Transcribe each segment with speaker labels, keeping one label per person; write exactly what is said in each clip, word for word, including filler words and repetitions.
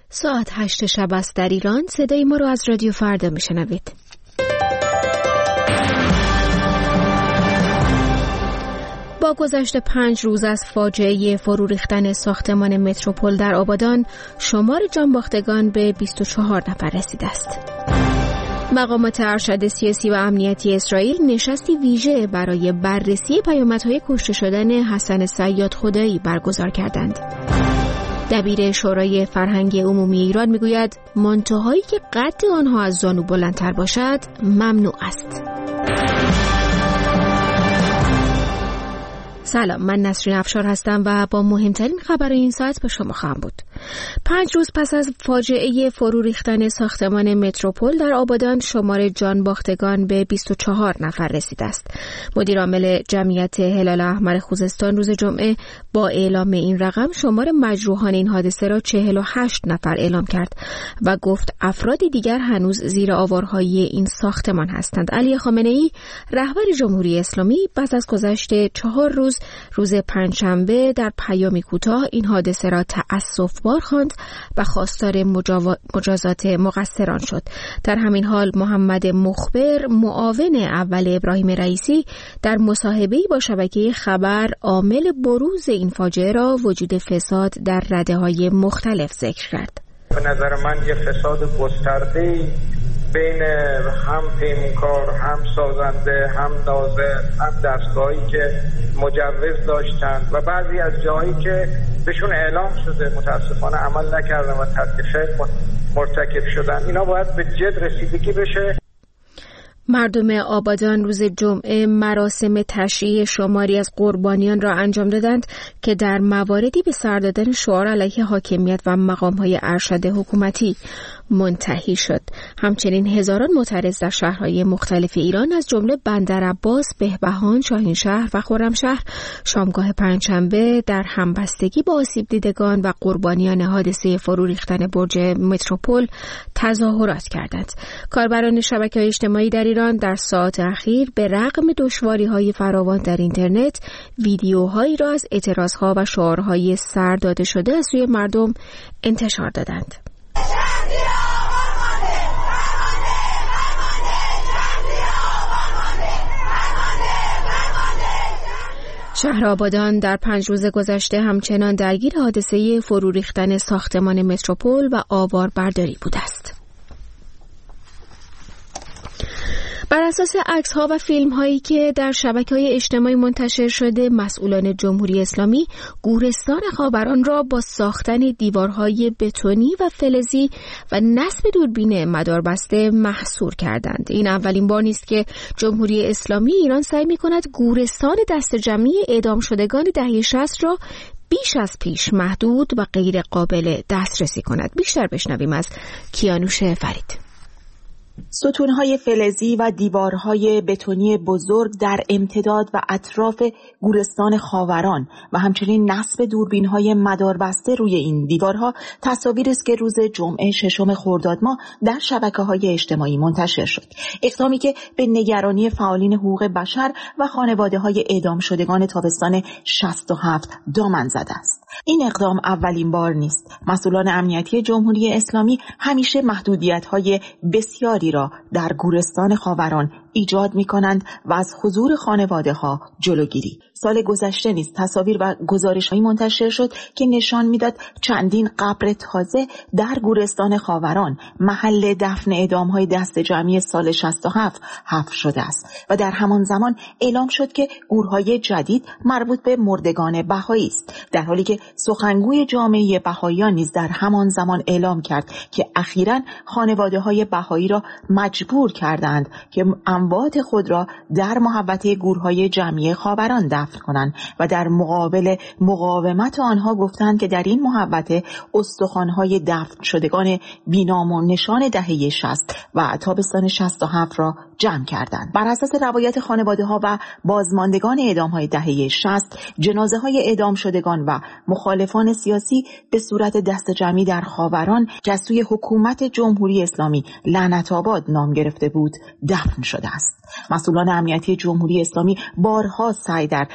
Speaker 1: ساعت هشت شب است در ایران. صدای ما رو از رادیو فردا میشنوید. با گذشت پنج روز از فاجعه فرو ریختن ساختمان متروپول در آبادان، شمار جانباختگان به بیست و چهار نفر رسیده است. مقامات ارشد سیاسی و امنیتی اسرائیل نشستی ویژه برای بررسی پیامدهای کشته شدن حسن صیاد خدایی برگزار کردند. دبیر شورای فرهنگ عمومی ایران میگوید مانتوهایی که قد آنها از زانو بلندتر باشد ممنوع است. سلام، من نسرین افشار هستم و با مهمترین خبرهای این ساعت به شما خواهم بود. پنج روز پس از فاجعه فرو ریختن ساختمان متروپول در آبادان، شمار جان باختگان به بیست و چهار نفر رسیده است. مدیر عامل جمعیت هلال احمر خوزستان روز جمعه با اعلام این رقم شمار مجروحان این حادثه را چهل و هشت نفر اعلام کرد و گفت افراد دیگر هنوز زیر آوارهای این ساختمان هستند. علی خامنه‌ای رهبر جمهوری اسلامی پس از گذشت چهار روز روز پنجشنبه در پیامی کوتاه این حادثه را تأسف‌بار خواند و خواستار مجاو... مجازات مقصران شد. در همین حال محمد مخبر معاون اول ابراهیم رئیسی در مصاحبه‌ای با شبکه خبر عامل بروز این فاجعه را وجود فساد در رده‌های مختلف ذکر کرد.
Speaker 2: به نظر من یه فساد گسترده‌ای بین هم پیمانکار، هم سازنده، هم ناظر، هم دستگاهی که مجوز داشتن و بعضی از جایی که بهشون اعلام شده متاسفانه عمل نکردن و تلفیق مرتکب شدن، اینا باید به جد رسیدگی بشه.
Speaker 1: مردم آبادان روز جمعه مراسم تشییع شماری از قربانیان را انجام دادند که در مواردی به سر دادن شعار علیه حاکمیت و مقام‌های ارشد حکومتی منتهی شد. همچنین هزاران معترض در شهرهای مختلف ایران از جمله بندرعباس، بهبهان، شاهینشهر و خرمشهر شامگاه پنجشنبه در همبستگی با آسیب دیدگان و قربانیان حادثه فرو ریختن برج متروپول تظاهرات کردند. کاربران شبکه‌های اجتماعی در ایران در ساعات اخیر به رغم دشواری‌های فراوان در اینترنت، ویدیوهایی را از اعتراضها و شعارهای سر داده شده از سوی مردم انتشار دادند. شهر آبادان در پنج روز گذشته همچنان درگیر حادثه فرو ریختن ساختمان متروپول و آوار برداری بوده است. بر اساس عکس‌ها و فیلم‌هایی که در شبکه‌های اجتماعی منتشر شده، مسئولان جمهوری اسلامی گورستان خاوران را با ساختن دیوارهای بتونی و فلزی و نصب دوربین مداربسته محصور کردند. این اولین بار نیست که جمهوری اسلامی ایران سعی می‌کند گورستان دست جمعی اعدام شدگان دهه شصت را بیش از پیش محدود و غیر قابل دسترسی کند. بیشتر بشنویم از کیانوش فرید.
Speaker 3: ستونهای فلزی و دیوارهای بتونی بزرگ در امتداد و اطراف گورستان خاوران و همچنین نصب دوربینهای مداربسته روی این دیوارها تصاویری است که روز جمعه ششم خرداد ماه در شبکه‌های اجتماعی منتشر شد. اقدامی که به نگرانی فعالین حقوق بشر و خانواده‌های اعدام شدگان تابستان شصت و هفت دامن زده است. این اقدام اولین بار نیست. مسئولان امنیتی جمهوری اسلامی همیشه محدودیت‌های بسیاری را در گورستان خاوران ایجاد می‌کنند و از حضور خانواده‌ها جلوگیری. سال گذشته نیز تصاویر و گزارش‌هایی منتشر شد که نشان می‌داد چندین قبر تازه در گورستان خاوران محل دفن اعدام‌های دست جمعی سال شصت و هفت حفر شده است و در همان زمان اعلام شد که گورهای جدید مربوط به مردگان بهایی است، در حالی که سخنگوی جامعه بهاییان نیز در همان زمان اعلام کرد که اخیراً خانواده‌های بهایی را مجبور کردند که اموات خود را در محوطه گورهای جمعی خاوران دفن کنند و در مقابل مقاومت آنها گفتند که در این محوطه استخوان‌های دفن شدگان بی‌نام و نشان دهه شصت و تابستان شصت و هفت را جمع کردند. بر اساس روایت خانواده‌ها و بازماندگان اعدام‌های دهه شصت، جنازه‌های اعدام شدگان و مخالفان سیاسی به صورت دست جمعی در خاوران که از سوی حکومت جمهوری اسلامی لعنت آباد نام گرفته بود دفن شده است. مسئولان امنیتی جمهوری اسلامی بارها سعی در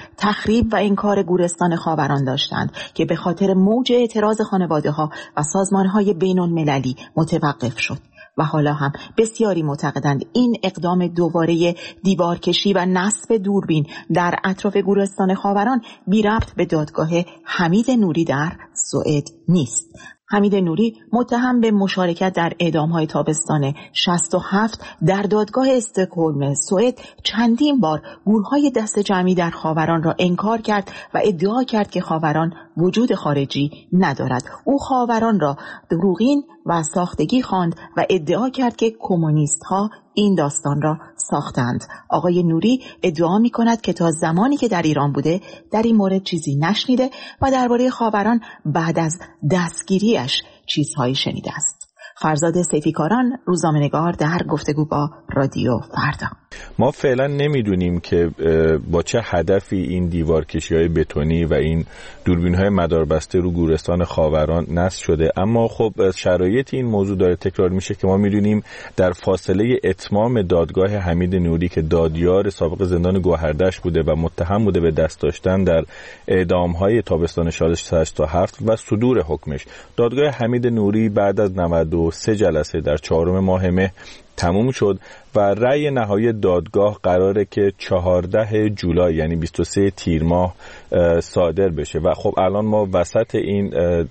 Speaker 3: تخریب و انکار گورستان خاوران داشتند که به خاطر موج اعتراض خانواده‌ها و سازمان‌های بین‌المللی متوقف شد. و حالا هم بسیاری معتقدند این اقدام دوباره دیوارکشی و نصب دوربین در اطراف گورستان خاوران بی ربط به دادگاه حمید نوری در سوئد نیست. حمید نوری متهم به مشارکت در اعدام‌های تابستان شصت و هفت در دادگاه استکهلم سوئد چندین بار گورهای دست جمعی در خاوران را انکار کرد و ادعا کرد که خاوران وجود خارجی ندارد. او خاوران را دروغین و ساختگی خواند و ادعا کرد که کمونیست‌ها این داستان را ساختند. آقای نوری ادعا می کند که تا زمانی که در ایران بوده در این مورد چیزی نشنیده و درباره خاوران بعد از دستگیریش چیزهایی شنیده است. فرزاد سیفیکاران، روزنامه‌نگار، در گفتگو با رادیو فردا.
Speaker 4: ما فعلا نمیدونیم که با چه هدفی این دیوارکشی‌های بتونی و این دوربین‌های مداربسته رو گورستان خاوران نصب شده، اما خب شرایط این موضوع داره تکرار میشه که ما میدونیم در فاصله اتمام دادگاه حمید نوری که دادیار سابق زندان گوهردشت بوده و متهم بوده به دست داشتن در اعدام‌های تابستان سال شصت و هفت و صدور حکمش، دادگاه حمید نوری بعد از نود و سه جلسه در چهارم ماه مه تموم شد و رأی نهایی دادگاه قراره که چهاردهم جولای یعنی بیست و سوم تیر ماه صادر بشه و خب الان ما وسط این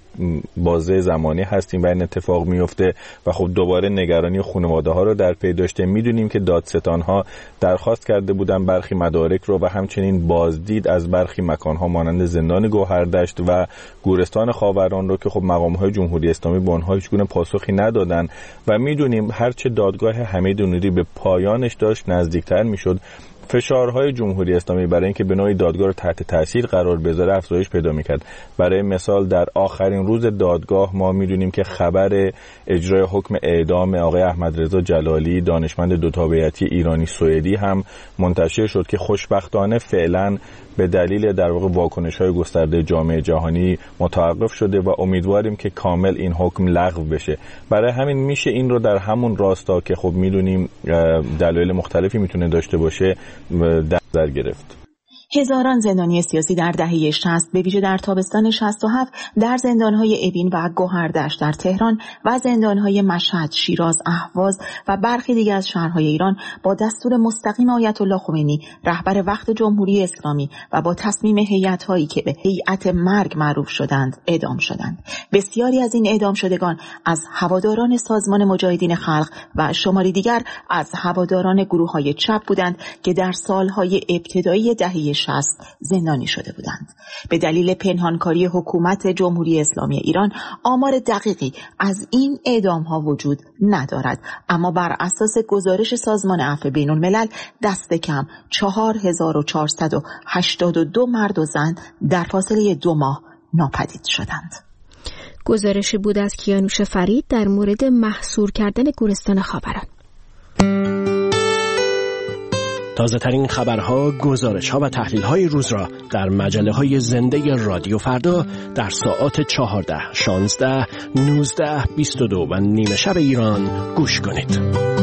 Speaker 4: بازه زمانی هستیم و این اتفاق میفته و خب دوباره نگرانی خانواده ها رو در پی داشته. میدونیم که دادستان ها درخواست کرده بودن برخی مدارک رو و همچنین بازدید از برخی مکان ها مانند زندان گوهردشت و گورستان خاوران رو که خب مقام های جمهوری اسلامی به اونها هیچ گونه پاسخی ندادن و میدونیم هرچه دادگاه حمید نوری به پایانش داشت نزدیکتر میشد، فشارهای جمهوری اسلامی برای اینکه به نوعی دادگاه رو تحت تاثیر قرار بذاره افزایش پیدا میکرد. برای مثال در آخرین روز دادگاه ما میدونیم که خبر اجرای حکم اعدام آقای احمدرضا جلالی دانشمند دو تابعیتی ایرانی سوئدی هم منتشر شد که خوشبختانه فعلا به دلیل در واقع واکنش‌های گسترده جامعه جهانی متوقف شده و امیدواریم که کامل این حکم لغو بشه. برای همین میشه این رو در همون راستا که خب میدونیم دلایل مختلفی میتونه داشته باشه در نظر گرفت.
Speaker 3: هزاران زندانی سیاسی در دهه شصت به ویژه در تابستان شصت و هفت در زندان‌های اوین و گوهردشت در تهران و زندان‌های مشهد، شیراز، اهواز و برخی دیگر از شهرهای ایران با دستور مستقیم آیت الله خمینی رهبر وقت جمهوری اسلامی و با تصمیم هیئت‌هایی که به هیئت مرگ معروف شدند اعدام شدند. بسیاری از این اعدام شدگان از هواداران سازمان مجاهدین خلق و شماری دیگر از هواداران گروه‌های چپ بودند که در سال‌های ابتدایی دهه شصت زندانی شده بودند. به دلیل پنهانکاری حکومت جمهوری اسلامی ایران آمار دقیقی از این اعدام‌ها وجود ندارد، اما بر اساس گزارش سازمان عفو بین الملل دست کم چهار هزار و چهارصد و هشتاد و دو مرد و زن در فاصله دو ماه ناپدید شدند.
Speaker 1: گزارشی بود از کیانوش فرید در مورد محصور کردن گورستان خاوران.
Speaker 5: تازه ترین خبرها، گزارش‌ها و تحلیل‌های روز را در مجله‌های زنده رادیو فردا در ساعات چهارده، شانزده، نوزده، بیست و دو و نیمه شب ایران گوش کنید.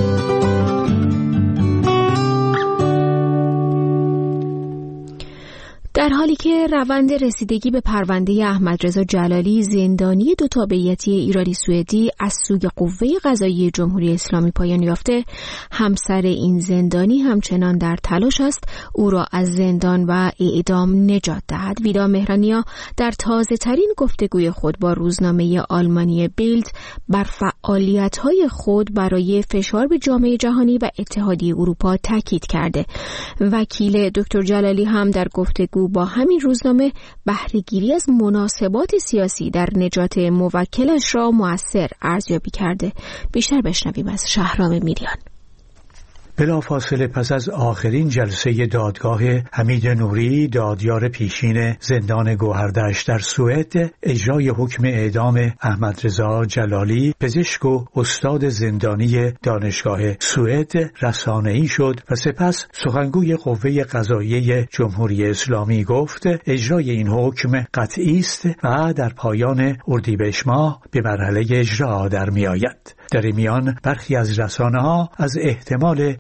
Speaker 1: در حالی که روند رسیدگی به پرونده احمدرضا جلالی زندانی دو تابعیتی ایرانی سوئدی از سوی قوه قضاییه جمهوری اسلامی پایان یافته، همسر این زندانی همچنان در تلاش است او را از زندان و اعدام نجات دهد. ویدا مهرانیا در تازه ترین گفتگوی خود با روزنامه آلمانی بیلد بر فعالیت‌های خود برای فشار به جامعه جهانی و اتحادیه اروپا تاکید کرده. وکیل دکتر جلالی هم در گفتگو با همین روزنامه بهره‌گیری از مناسبات سیاسی در نجات موکلش را مؤثر ارزیابی کرده. بیشتر بشنویم از شهرام میریان.
Speaker 6: بلافاصله پس از آخرین جلسه دادگاه حمید نوری دادیار پیشین زندان گوهردشت در سوئد اجرای حکم اعدام احمدرضا جلالی، پزشک و استاد زندانی دانشگاه سوئد، رسانه‌ای شد و سپس سخنگوی قوه قضاییه جمهوری اسلامی گفت اجرای این حکم قطعی است و در پایان اردیبهشت ماه به مرحله اجرا در می‌آید. در میان برخی از رسانه‌ها از احتمال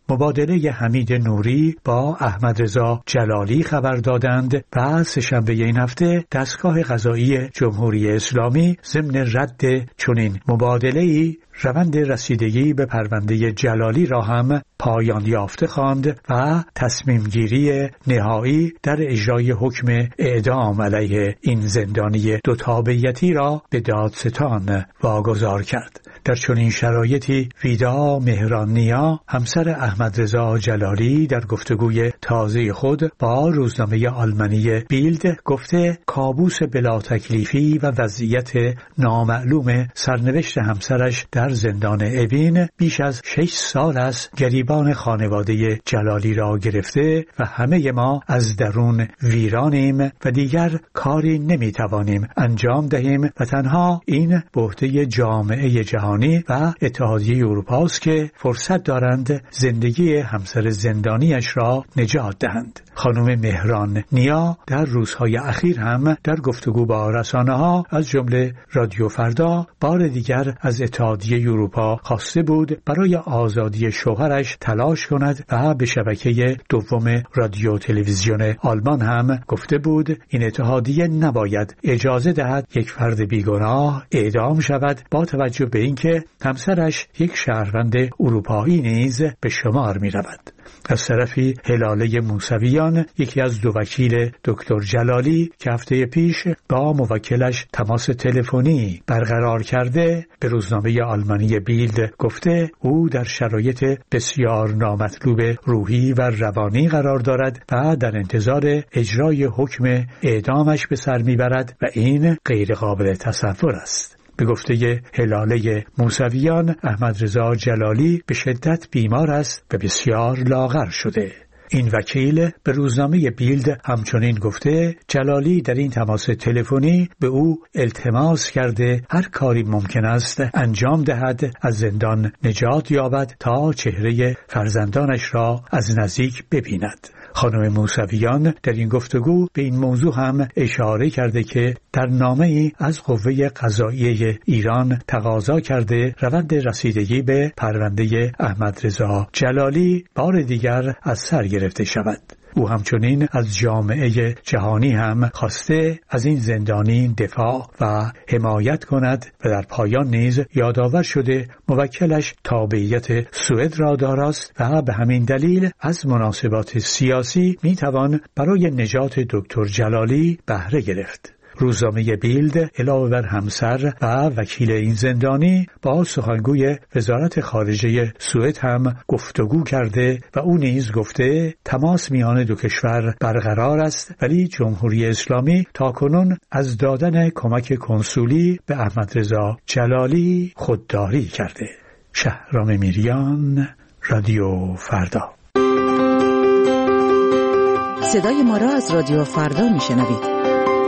Speaker 6: مبادله حمید نوری با احمد رضا جلالی خبر دادند و سه‌شنبه این هفته دستگاه قضایی جمهوری اسلامی ضمن رد چنین مبادله‌ای روند رسیدگی به پرونده جلالی را هم پایان یافته خواند و تصمیم گیری نهایی در اجرای حکم اعدام علیه این زندانی دو تابعیتی را به دادستان واگذار کرد. در چنین شرایطی ویدا مهران نیا همسر احمد رضا جلالی در گفتگوی تازه خود با روزنامه آلمانی بیلد گفته کابوس بلا تکلیفی و وضعیت نامعلوم سرنوشت همسرش در زندان اوین بیش از شش سال است گریبان خانواده جلالی را گرفته و همه ما از درون ویرانیم و دیگر کاری نمیتوانیم انجام دهیم و تنها این به عهده جامعه جهانی و اتحادیه اروپا است که فرصت دارند زندگی همسر زندانیش را نجات دهند. خانم مهران نیا در روزهای اخیر هم در گفتگو با رسانه‌ها از جمله رادیو فردا بار دیگر از اتحادیه اروپا خواسته بود برای آزادی شوهرش تلاش کند و به شبکه دوم رادیو تلویزیون آلمان هم گفته بود این اتحادیه نباید اجازه دهد یک فرد بیگناه اعدام شود با توجه به اینکه همسرش یک شهروند اروپایی نیز به شمار می رود. از طرفی هلاله موسویان یکی از دو وکیل دکتر جلالی که هفته پیش با موکلش تماس تلفنی برقرار کرده به روزنامه آلمانی بیلد گفته او در شرایط بسیار نامطلوب روحی و روانی قرار دارد و در انتظار اجرای حکم اعدامش به سر میبرد و این غیر قابل تصور است. به گفته هلاله موسویان احمد رضا جلالی به شدت بیمار است و بسیار لاغر شده. این وکیل به روزنامه بیلد همچنین گفته جلالی در این تماس تلفنی به او التماس کرده هر کاری ممکن است انجام دهد از زندان نجات یابد تا چهره فرزندانش را از نزدیک ببیند. خانم موسویان در این گفتگو به این موضوع هم اشاره کرده که در نامه‌ای از قوه قضاییه ایران تقاضا کرده روند رسیدگی به پرونده احمد رضا جلالی بار دیگر از سر گرفته شود. او همچنین از جامعه جهانی هم خواسته از این زندانی دفاع و حمایت کند و در پایان نیز یادآور شده موکلش تابعیت سوئد را داراست و به همین دلیل از مناسبات سیاسی میتوان برای نجات دکتر جلالی بهره گرفت. روزنامه بیلد علاوه بر همسر و وکیل این زندانی با سخنگوی وزارت خارجه سوئد هم گفتگو کرده و او نیز گفته تماس میان دو کشور برقرار است ولی جمهوری اسلامی تاکنون از دادن کمک کنسولی به احمد رضا جلالی خودداری کرده. شهرام میریان، رادیو فردا.
Speaker 3: صدای ما را از رادیو فردا میشنوید.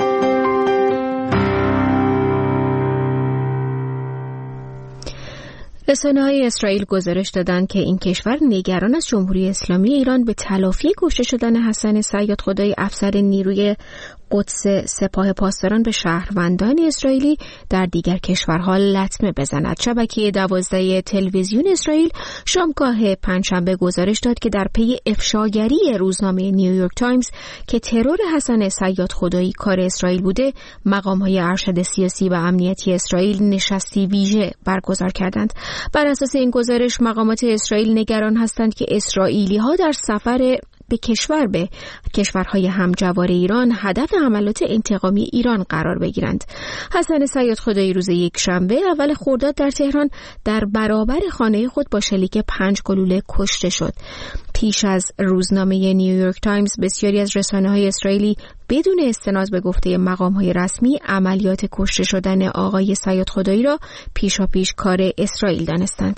Speaker 1: رسانه‌های اسرائیل گزارش دادند که این کشور نگران از جمهوری اسلامی ایران به تلافی کشته شدن حسن صیاد خدایی افسر نیروی قدس سپاه پاسداران به شهروندان اسرائیلی در دیگر کشورها لطمه بزند. شبکه دوازده تلویزیون اسرائیل شامگاه پنجشنبه گزارش داد که در پی افشاگری روزنامه نیویورک تایمز که ترور حسن صیاد خدایی کار اسرائیل بوده، مقام‌های ارشد سیاسی و امنیتی اسرائیل نشستی ویژه برگزار کردند. بر اساس این گزارش مقامات اسرائیل نگران هستند که اسرائیلی‌ها در سفر به کشور به کشورهای همجوار ایران هدف حملات انتقامی ایران قرار بگیرند. حسن صیاد خدایی روز یک شنبه اول خرداد در تهران در برابر خانه خود با شلیک پنج گلوله کشته شد. پیش از روزنامه نیویورک تایمز بسیاری از رسانه‌های اسرائیلی بدون استناد به گفته مقام‌های رسمی عملیات کشته شدن آقای صیاد خدایی را پیشاپیش کار اسرائیل دانستند.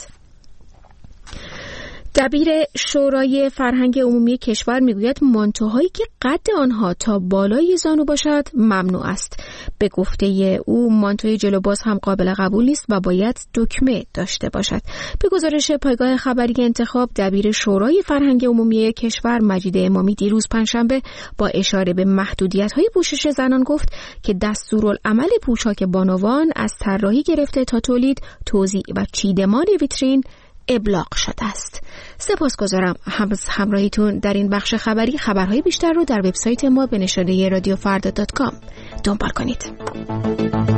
Speaker 1: دبیر شورای فرهنگ عمومی کشور میگوید مانتوهایی که قد آنها تا بالای زانو باشد ممنوع است. به گفته او مانتوی جلو باز هم قابل قبول نیست و باید دکمه داشته باشد. به گزارش پایگاه خبری انتخاب، دبیر شورای فرهنگ عمومی کشور مجید امامی دیروز پنجشنبه با اشاره به محدودیت‌های پوشش زنان گفت که دستورالعمل پوشاک بانوان از طراحی گرفته تا تولید، توزیع و چیدمان ویترین ابلاغ شده است. سپاسگزارم از همراهیتون در این بخش خبری. خبرهای بیشتر رو در وبسایت ما به نشانه رادیو فردا دات کام دنبال کنید.